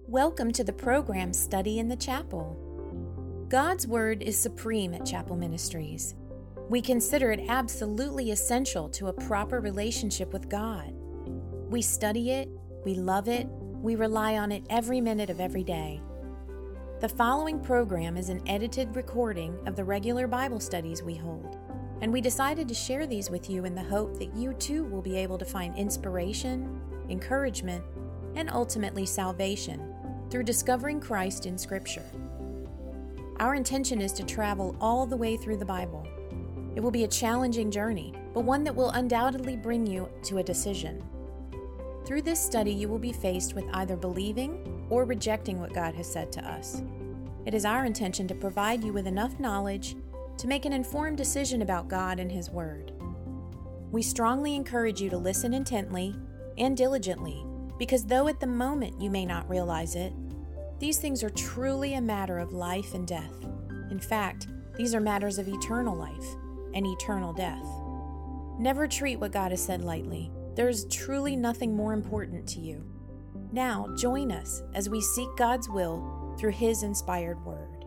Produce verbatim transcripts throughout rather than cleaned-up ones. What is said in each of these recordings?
Welcome to the program Study in the Chapel. God's Word is supreme at Chapel Ministries. We consider it absolutely essential to a proper relationship with God. We study it, we love it, we rely on it every minute of every day. The following program is an edited recording of the regular Bible studies we hold, and we decided to share these with you in the hope that you too will be able to find inspiration, encouragement, and ultimately salvation through discovering Christ in Scripture. Our intention is to travel all the way through the Bible. It will be a challenging journey, but one that will undoubtedly bring you to a decision. Through this study, you will be faced with either believing or rejecting what God has said to us. It is our intention to provide you with enough knowledge to make an informed decision about God and His Word. We strongly encourage you to listen intently and diligently, because though at the moment you may not realize it, these things are truly a matter of life and death. In fact, these are matters of eternal life and eternal death. Never treat what God has said lightly. There is truly nothing more important to you. Now, join us as we seek God's will through His inspired Word.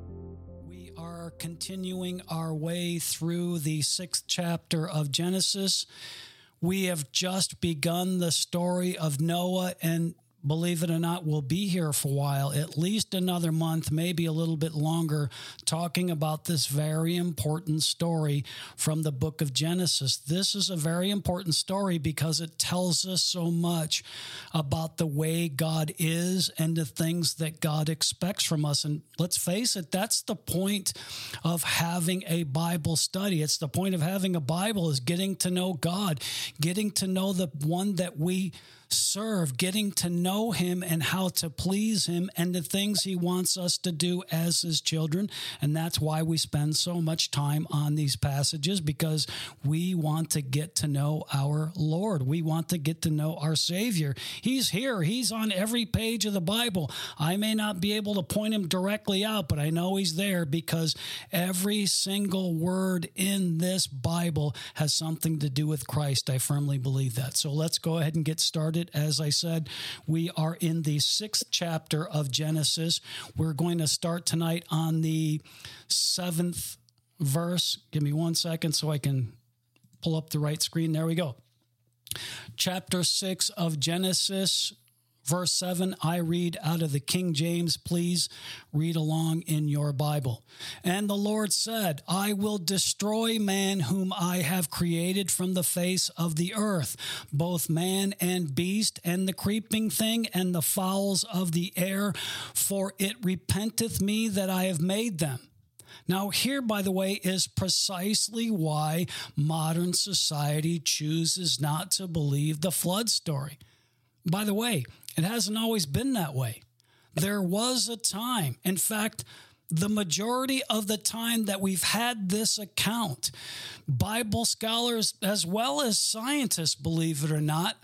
We are continuing our way through the sixth chapter of Genesis. We have just begun the story of Noah, and believe it or not, we'll be here for a while, at least another month, maybe a little bit longer, talking about this very important story from the book of Genesis. This is a very important story because it tells us so much about the way God is and the things that God expects from us. And let's face it, that's the point of having a Bible study. It's the point of having a Bible is getting to know God, getting to know the one that we serve, getting to know Him and how to please Him and the things He wants us to do as His children. And that's why we spend so much time on these passages, because we want to get to know our Lord. We want to get to know our Savior. He's here. He's on every page of the Bible. I may not be able to point Him directly out, but I know He's there because every single word in this Bible has something to do with Christ. I firmly believe that. So let's go ahead and get started. As I said, we are in the sixth chapter of Genesis. We're going to start tonight on the seventh verse. Give me one second so I can pull up the right screen. There we go. Chapter six of Genesis, verse seven, I read out of the King James. Please read along in your Bible. And the Lord said, I will destroy man whom I have created from the face of the earth, both man and beast, and the creeping thing, and the fowls of the air, for it repenteth me that I have made them. Now, here, by the way, is precisely why modern society chooses not to believe the flood story. By the way, it hasn't always been that way. There was a time, in fact, the majority of the time that we've had this account, Bible scholars as well as scientists, believe it or not,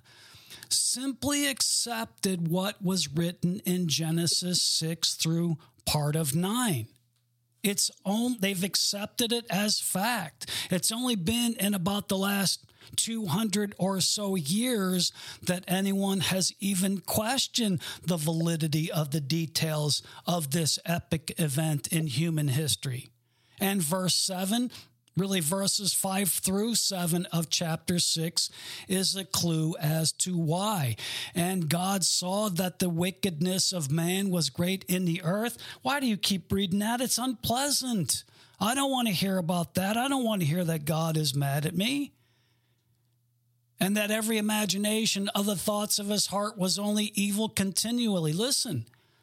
simply accepted what was written in Genesis six through part of nine. It's on, they've accepted it as fact. It's only been in about the last two hundred or so years that anyone has even questioned the validity of the details of this epic event in human history. And verse seven, really verses five through seven of chapter six, is a clue as to why. And God saw that the wickedness of man was great in the earth. Why do you keep reading that? It's unpleasant. I don't want to hear about that. I don't want to hear that God is mad at me, and that every imagination of the thoughts of his heart was only evil continually. Listen,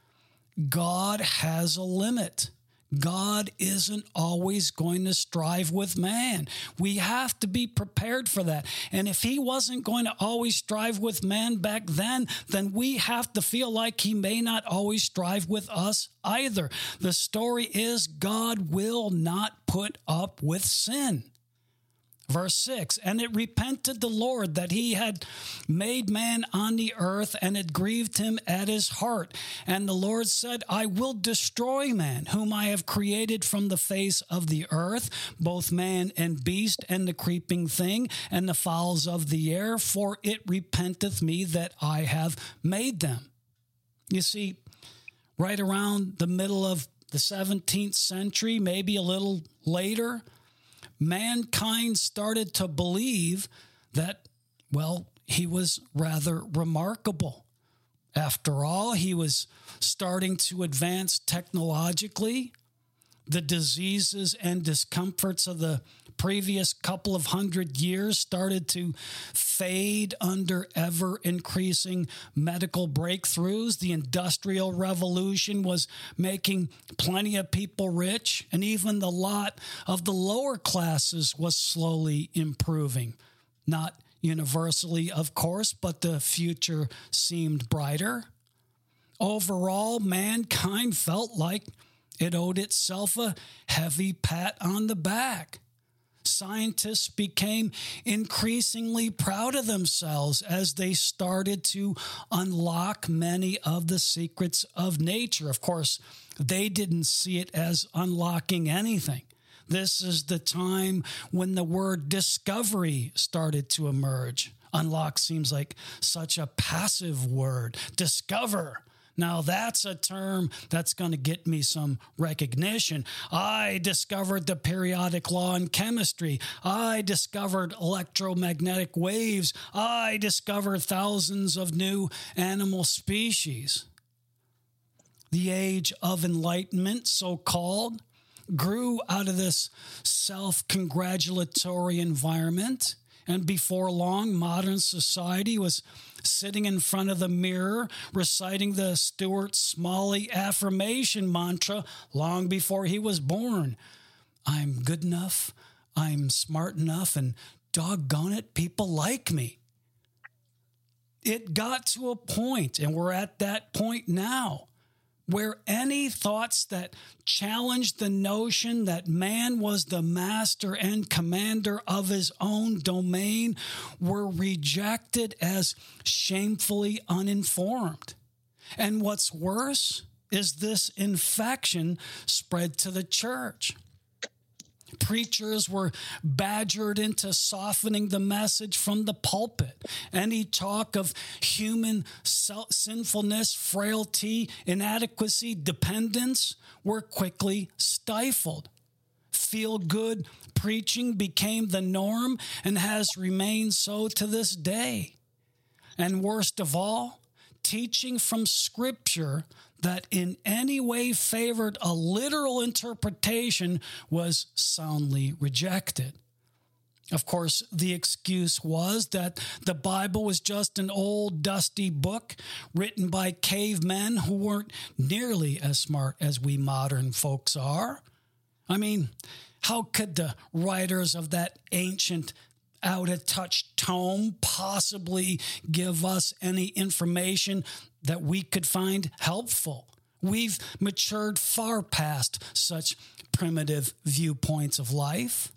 God has a limit. God isn't always going to strive with man. We have to be prepared for that. And if He wasn't going to always strive with man back then, then we have to feel like He may not always strive with us either. The story is God will not put up with sin. Verse six, and it repented the Lord that He had made man on the earth, and it grieved Him at His heart. And the Lord said, I will destroy man, whom I have created from the face of the earth, both man and beast, and the creeping thing, and the fowls of the air, for it repenteth me that I have made them. You see, right around the middle of the seventeenth century, maybe a little later, mankind started to believe that, well, he was rather remarkable. After all, he was starting to advance technologically. The diseases and discomforts of the previous couple of hundred years started to fade under ever-increasing medical breakthroughs. The Industrial Revolution was making plenty of people rich, and even the lot of the lower classes was slowly improving. Not universally, of course, but the future seemed brighter. Overall, mankind felt like it owed itself a heavy pat on the back. Scientists became increasingly proud of themselves as they started to unlock many of the secrets of nature. Of course, they didn't see it as unlocking anything. This is the time when the word discovery started to emerge. Unlock seems like such a passive word. Discover. Now, that's a term that's going to get me some recognition. I discovered the periodic law in chemistry. I discovered electromagnetic waves. I discovered thousands of new animal species. The age of enlightenment, so-called, grew out of this self-congratulatory environment. And before long, modern society was sitting in front of the mirror, reciting the Stuart Smalley affirmation mantra long before he was born. I'm good enough, I'm smart enough, and doggone it, people like me. It got to a point, and we're at that point now, where any thoughts that challenged the notion that man was the master and commander of his own domain were rejected as shamefully uninformed. And what's worse is this infection spread to the church. Preachers were badgered into softening the message from the pulpit. Any talk of human sinfulness, frailty, inadequacy, dependence were quickly stifled. Feel-good preaching became the norm and has remained so to this day. And worst of all, teaching from Scripture that in any way favored a literal interpretation was soundly rejected. Of course, the excuse was that the Bible was just an old, dusty book written by cavemen who weren't nearly as smart as we modern folks are. I mean, how could the writers of that ancient, out-of-touch tome possibly give us any information that we could find helpful? We've matured far past such primitive viewpoints of life.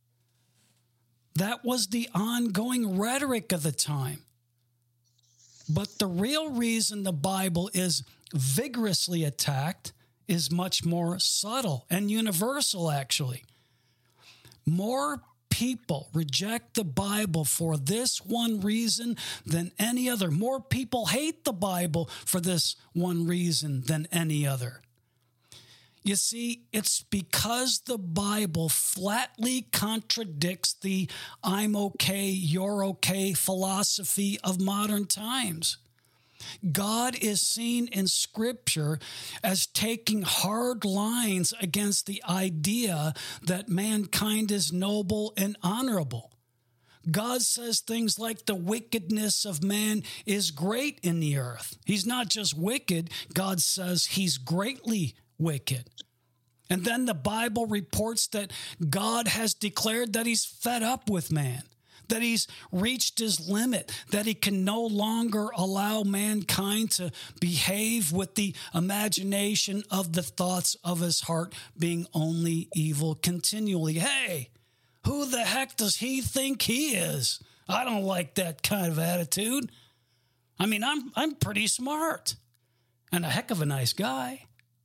That was the ongoing rhetoric of the time. But the real reason the Bible is vigorously attacked is much more subtle and universal, actually. More people reject the Bible for this one reason than any other. More people hate the Bible for this one reason than any other. You see, it's because the Bible flatly contradicts the I'm okay, you're okay philosophy of modern times. God is seen in Scripture as taking hard lines against the idea that mankind is noble and honorable. God says things like the wickedness of man is great in the earth. He's not just wicked, God says he's greatly wicked. And then the Bible reports that God has declared that he's fed up with man, that he's reached his limit, that he can no longer allow mankind to behave with the imagination of the thoughts of his heart being only evil continually. Hey, who the heck does he think he is? I don't like that kind of attitude. I mean, I'm I'm pretty smart and a heck of a nice guy.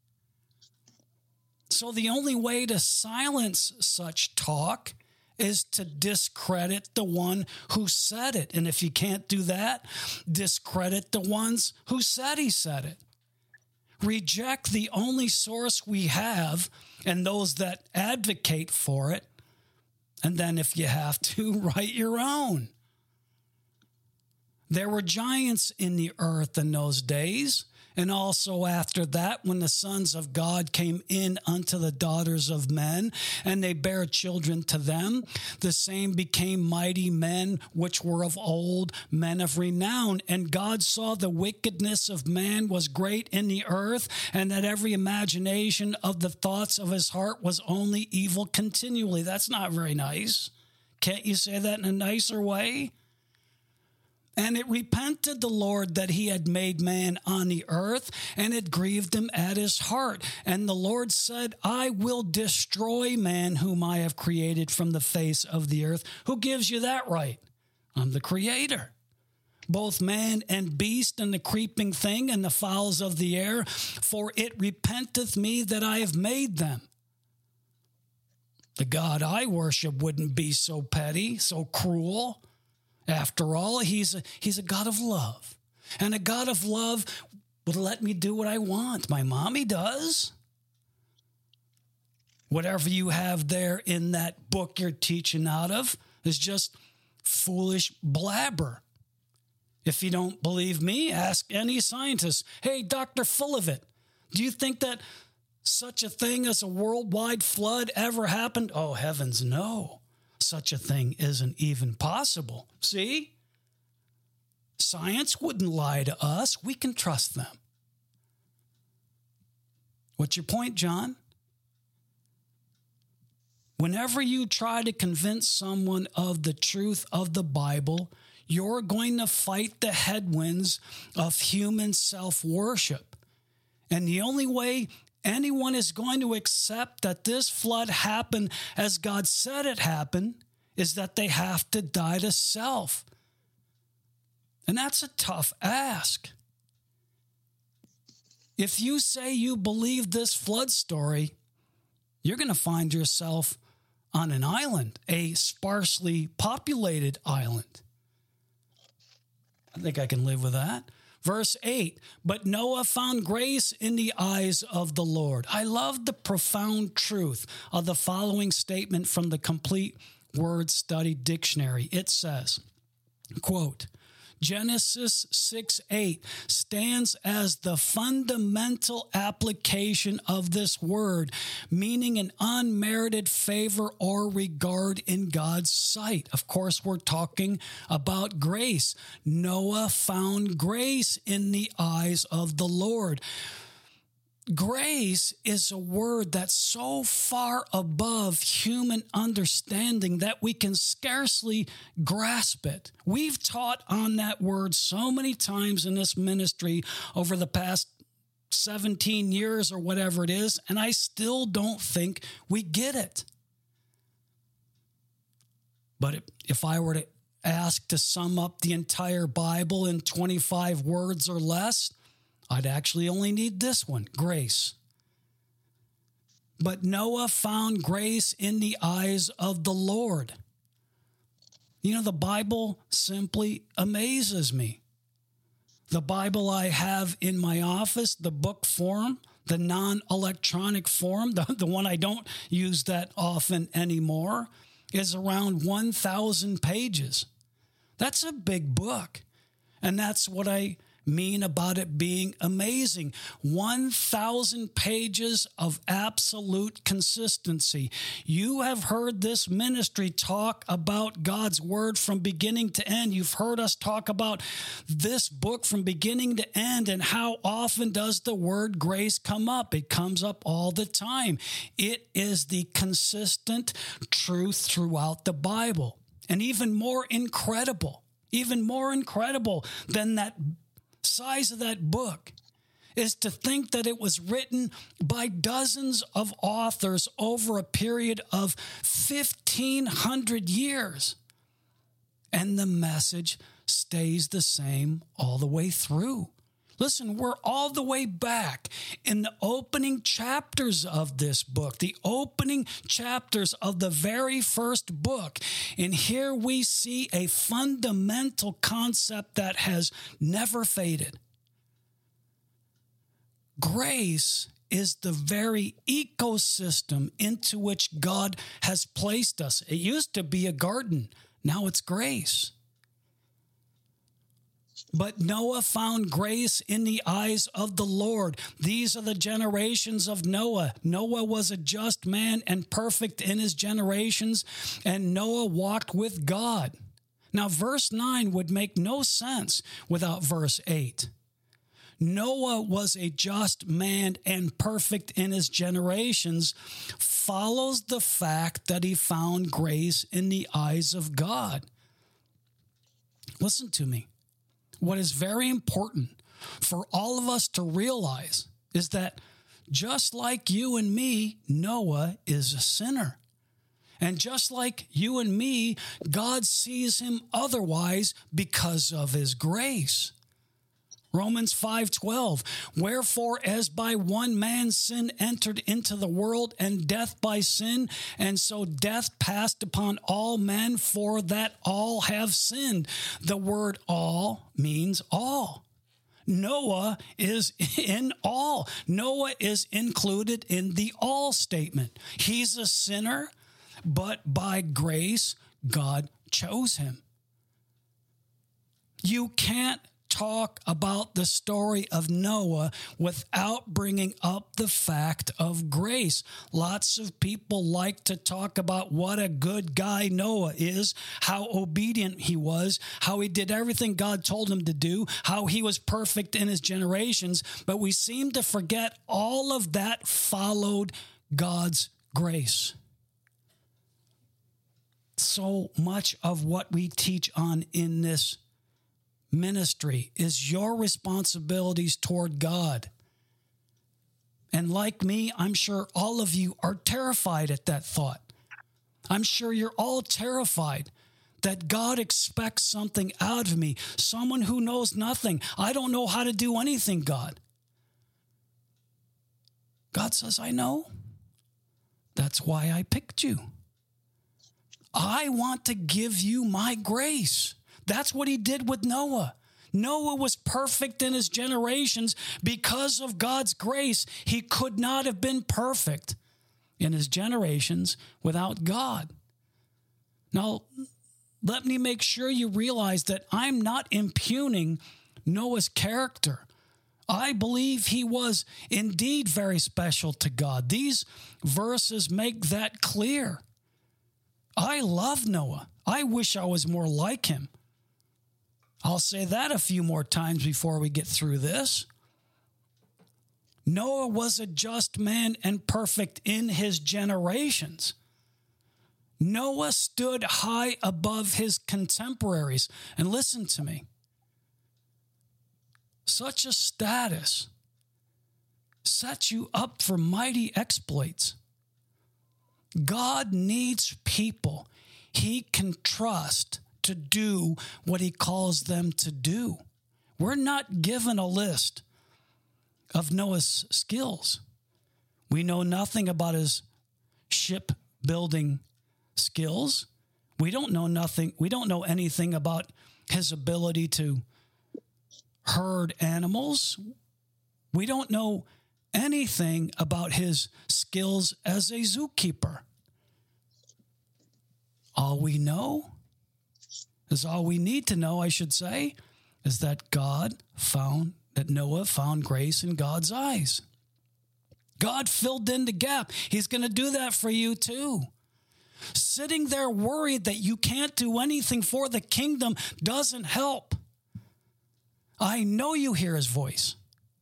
So the only way to silence such talk is to discredit the one who said it. And if you can't do that, discredit the ones who said he said it. Reject the only source we have and those that advocate for it. And then if you have to, write your own. There were giants in the earth in those days, and also after that, when the sons of God came in unto the daughters of men, and they bare children to them, the same became mighty men which were of old, men of renown. And God saw the wickedness of man was great in the earth, and that every imagination of the thoughts of his heart was only evil continually. That's not very nice. Can't you say that in a nicer way? And it repented the Lord that he had made man on the earth, and it grieved him at his heart. And the Lord said, I will destroy man whom I have created from the face of the earth. Who gives you that right? I'm the creator. Both man and beast and the creeping thing and the fowls of the air, for it repenteth me that I have made them. The God I worship wouldn't be so petty, so cruel. After all, he's a, he's a God of love. And a God of love would let me do what I want. My mommy does. Whatever you have there in that book you're teaching out of is just foolish blabber. If you don't believe me, ask any scientist. Hey, Doctor Fullivit, do you think that such a thing as a worldwide flood ever happened? Oh, heavens, no. Such a thing isn't even possible. See? Science wouldn't lie to us. We can trust them. What's your point, John? Whenever you try to convince someone of the truth of the Bible, you're going to fight the headwinds of human self-worship. And the only way anyone is going to accept that this flood happened as God said it happened is that they have to die to self. And that's a tough ask. If you say you believe this flood story, you're going to find yourself on an island, a sparsely populated island. I think I can live with that. Verse eight, but Noah found grace in the eyes of the Lord. I love the profound truth of the following statement from the Complete Word Study Dictionary. It says, quote, Genesis six eight stands as the fundamental application of this word, meaning an unmerited favor or regard in God's sight. Of course, we're talking about grace. Noah found grace in the eyes of the Lord. Grace is a word that's so far above human understanding that we can scarcely grasp it. We've taught on that word so many times in this ministry over the past seventeen years or whatever it is, and I still don't think we get it. But if I were to ask to sum up the entire Bible in twenty-five words or less, I'd actually only need this one, grace. But Noah found grace in the eyes of the Lord. You know, the Bible simply amazes me. The Bible I have in my office, the book form, the non-electronic form, the, the one I don't use that often anymore, is around one thousand pages. That's a big book. And that's what I mean about it being amazing. one thousand pages of absolute consistency. You have heard this ministry talk about God's word from beginning to end. You've heard us talk about this book from beginning to end, and how often does the word grace come up? It comes up all the time. It is the consistent truth throughout the Bible. And even more incredible, even more incredible than that size of that book is to think that it was written by dozens of authors over a period of fifteen hundred years. And the message stays the same all the way through. Listen, we're all the way back in the opening chapters of this book, the opening chapters of the very first book. And here we see a fundamental concept that has never faded. grace is the very ecosystem into which God has placed us. It used to be a garden. Now it's grace. But Noah found grace in the eyes of the Lord. These are the generations of Noah. Noah was a just man and perfect in his generations, and Noah walked with God. Now, verse nine would make no sense without verse eight. Noah was a just man and perfect in his generations follows the fact that he found grace in the eyes of God. Listen to me. What is very important for all of us to realize is that just like you and me, Noah is a sinner. And just like you and me, God sees him otherwise because of his grace. Romans five twelve, wherefore as by one man sin entered into the world, and death by sin, and so death passed upon all men, for that all have sinned. The word all means all. Noah is in all. Noah is included in the all statement. He's a sinner, but by grace, God chose him. You can't talk about the story of Noah without bringing up the fact of grace. Lots of people like to talk about what a good guy Noah is, how obedient he was, how he did everything God told him to do, how he was perfect in his generations, but we seem to forget all of that followed God's grace. So much of what we teach on in this ministry is your responsibilities toward God. And like me, I'm sure all of you are terrified at that thought. I'm sure you're all terrified that God expects something out of me, someone who knows nothing. I don't know how to do anything, God. God says, I know. That's why I picked you. I want to give you my grace. That's what he did with Noah. Noah was perfect in his generations because of God's grace. He could not have been perfect in his generations without God. Now, let me make sure you realize that I'm not impugning Noah's character. I believe he was indeed very special to God. These verses make that clear. I love Noah. I wish I was more like him. I'll say that a few more times before we get through this. Noah was a just man and perfect in his generations. Noah stood high above his contemporaries. And listen to me. Such a status sets you up for mighty exploits. God needs people he can trust to do what he calls them to do. We're not given a list of Noah's skills. We know nothing about his shipbuilding skills. We don't know nothing. We don't know anything about his ability to herd animals. We don't know anything about his skills as a zookeeper. All we know is all we need to know, I should say, is that God found, that Noah found grace in God's eyes. God filled in the gap. He's going to do that for you too. Sitting there worried that you can't do anything for the kingdom doesn't help. I know you hear his voice.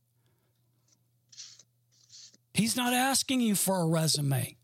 He's not asking you for a resume.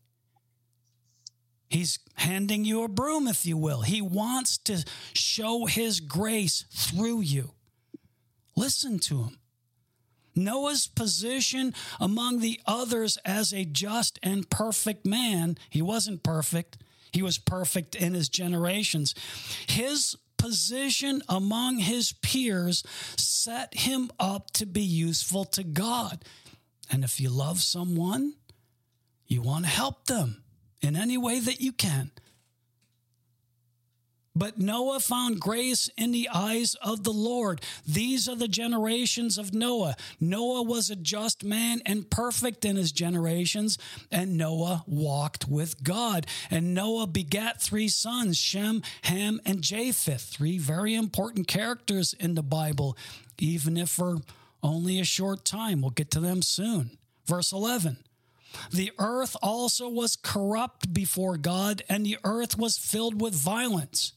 He's handing you a broom, if you will. He wants to show his grace through you. Listen to him. Noah's position among the others as a just and perfect man, he wasn't perfect. He was perfect in his generations. His position among his peers set him up to be useful to God. And if you love someone, you want to help them in any way that you can. But Noah found grace in the eyes of the Lord. These are the generations of Noah. Noah was a just man and perfect in his generations, and Noah walked with God. And Noah begat three sons, Shem, Ham, and Japheth, three very important characters in the Bible, even if for only a short time. We'll get to them soon. Verse eleven. The earth also was corrupt before God, and the earth was filled with violence.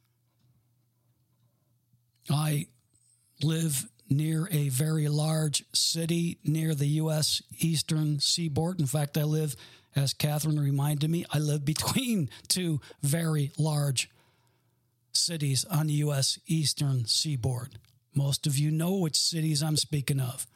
I live near a very large city near the U S eastern seaboard. In fact, I live, as Catherine reminded me, I live between two very large cities on the U S eastern seaboard. Most of you know which cities I'm speaking of.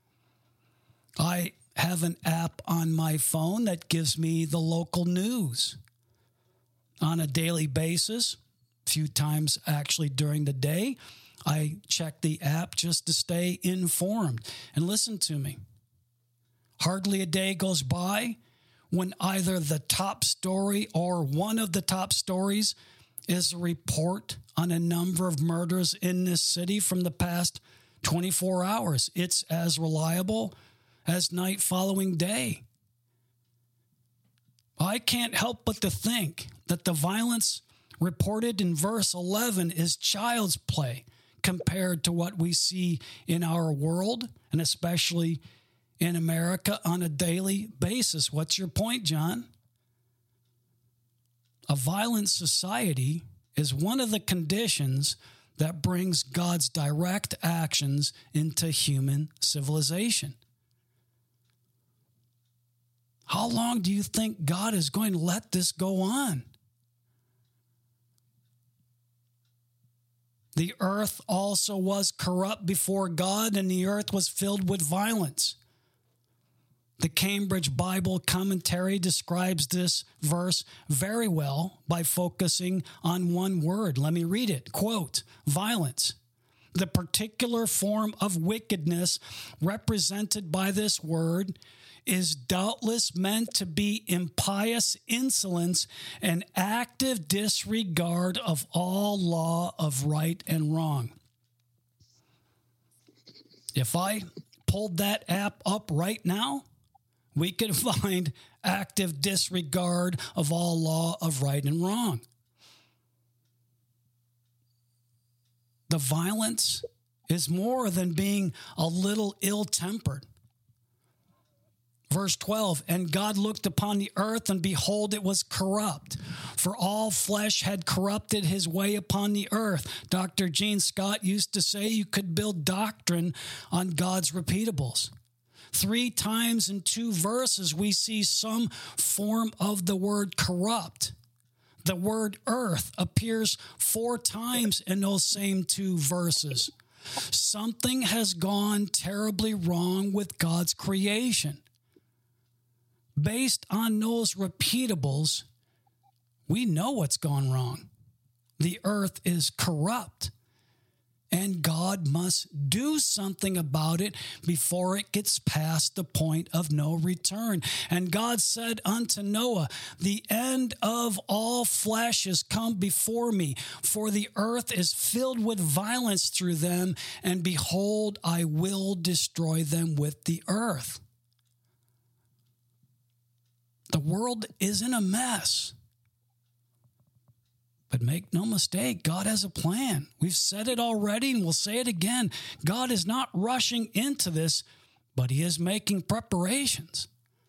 I have an app on my phone that gives me the local news on a daily basis, a few times actually during the day. I check the app just to stay informed. And listen to me. Hardly a day goes by when either the top story or one of the top stories is a report on a number of murders in this city from the past twenty-four hours. It's as reliable as night following day. I can't help but to think that the violence reported in verse eleven is child's play compared to what we see in our world, and especially in America on a daily basis. What's your point, John? A violent society is one of the conditions that brings God's direct actions into human civilization. How long do you think God is going to let this go on? The earth also was corrupt before God, and the earth was filled with violence. The Cambridge Bible Commentary describes this verse very well by focusing on one word. Let me read it. Quote, violence. The particular form of wickedness represented by this word is doubtless meant to be impious insolence and active disregard of all law of right and wrong. If I pulled that app up right now, we could find active disregard of all law of right and wrong. The violence is more than being a little ill-tempered. Verse twelve, and God looked upon the earth, and behold, it was corrupt, for all flesh had corrupted his way upon the earth. Doctor Gene Scott used to say you could build doctrine on God's repeatables. Three times in two verses, we see some form of the word corrupt. The word earth appears four times in those same two verses. Something has gone terribly wrong with God's creation. Based on those repeatables, we know what's gone wrong. The earth is corrupt, and God must do something about it before it gets past the point of no return. And God said unto Noah, the end of all flesh is come before me, for the earth is filled with violence through them, and behold, I will destroy them with the earth. The world is in a mess. But make no mistake, God has a plan. We've said it already, and we'll say it again. God is not rushing into this, but he is making preparations.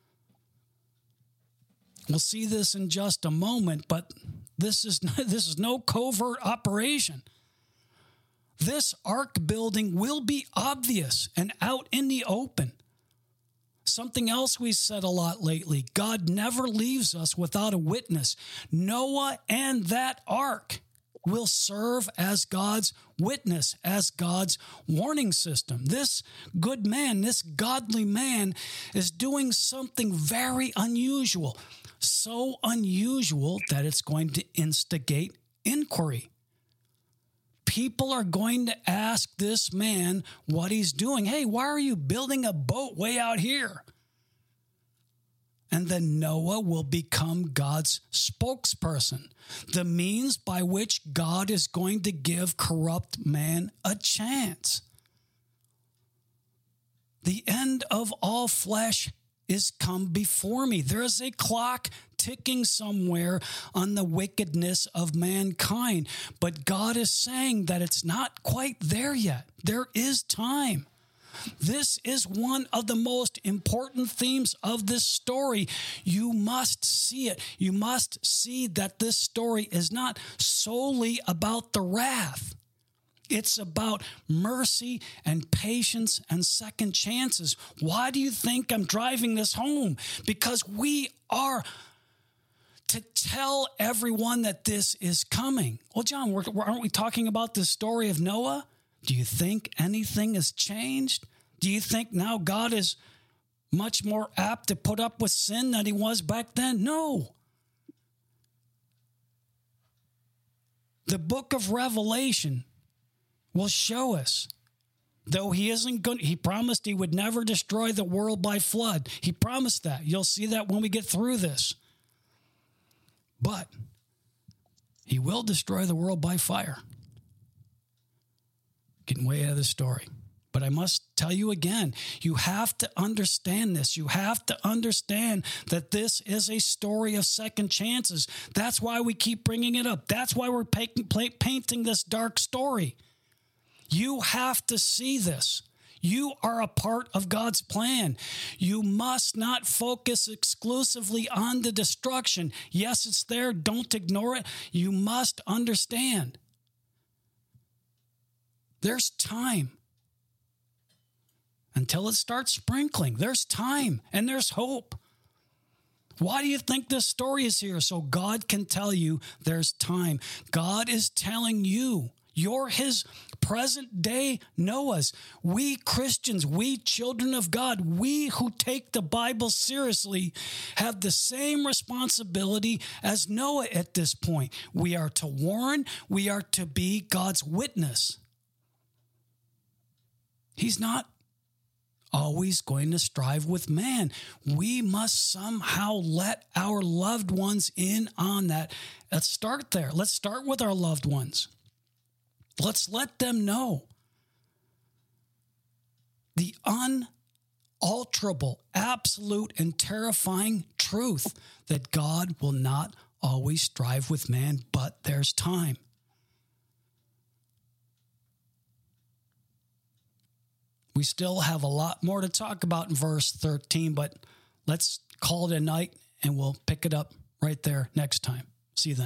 We'll see this in just a moment, but this is, this is no covert operation. This ark building will be obvious and out in the open. Something else we said a lot lately, God never leaves us without a witness. Noah and that ark will serve as God's witness, as God's warning system. This good man, this godly man is doing something very unusual, so unusual that it's going to instigate inquiry. People are going to ask this man what he's doing. Hey, why are you building a boat way out here? And then Noah will become God's spokesperson, the means by which God is going to give corrupt man a chance. The end of all flesh is come before me. There is a clock ticking somewhere on the wickedness of mankind. But God is saying that it's not quite there yet. There is time. This is one of the most important themes of this story. You must see it. You must see that this story is not solely about the wrath. It's about mercy and patience and second chances. Why do you think I'm driving this home? Because we are to tell everyone that this is coming. Well, John, we're, aren't we talking about the story of Noah? Do you think anything has changed? Do you think now God is much more apt to put up with sin than he was back then? No. The book of Revelation will show us, though he isn't going, he promised he would never destroy the world by flood. He promised that. You'll see that when we get through this. But he will destroy the world by fire. Getting way out of the story. But I must tell you again, you have to understand this. You have to understand that this is a story of second chances. That's why we keep bringing it up. That's why we're painting this dark story. You have to see this. You are a part of God's plan. You must not focus exclusively on the destruction. Yes, it's there. Don't ignore it. You must understand. There's time. Until it starts sprinkling, there's time and there's hope. Why do you think this story is here? So God can tell you there's time. God is telling you, you're his present day Noahs. We Christians, we children of God, we who take the Bible seriously have the same responsibility as Noah at this point. We are to warn, we are to be God's witness. He's not always going to strive with man. We must somehow let our loved ones in on that. Let's start there. Let's start with our loved ones. Let's let them know the unalterable, absolute, and terrifying truth that God will not always strive with man, but there's time. We still have a lot more to talk about in verse thirteen, but let's call it a night and we'll pick it up right there next time. See you then.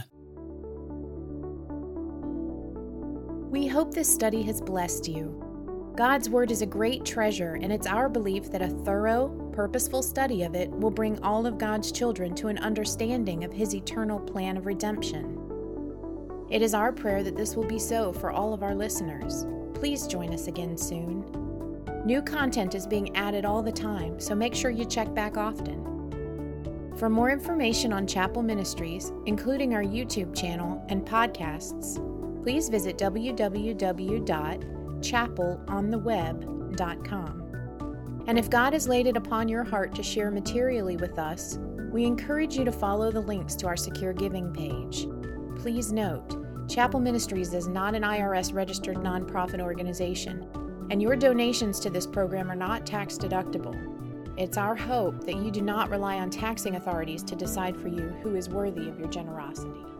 We hope this study has blessed you. God's Word is a great treasure, and it's our belief that a thorough, purposeful study of it will bring all of God's children to an understanding of His eternal plan of redemption. It is our prayer that this will be so for all of our listeners. Please join us again soon. New content is being added all the time, so make sure you check back often. For more information on Chapel Ministries, including our YouTube channel and podcasts, please visit w w w dot chapel on the web dot com. And if God has laid it upon your heart to share materially with us, we encourage you to follow the links to our secure giving page. Please note, Chapel Ministries is not an I R S-registered nonprofit organization, and your donations to this program are not tax deductible. It's our hope that you do not rely on taxing authorities to decide for you who is worthy of your generosity.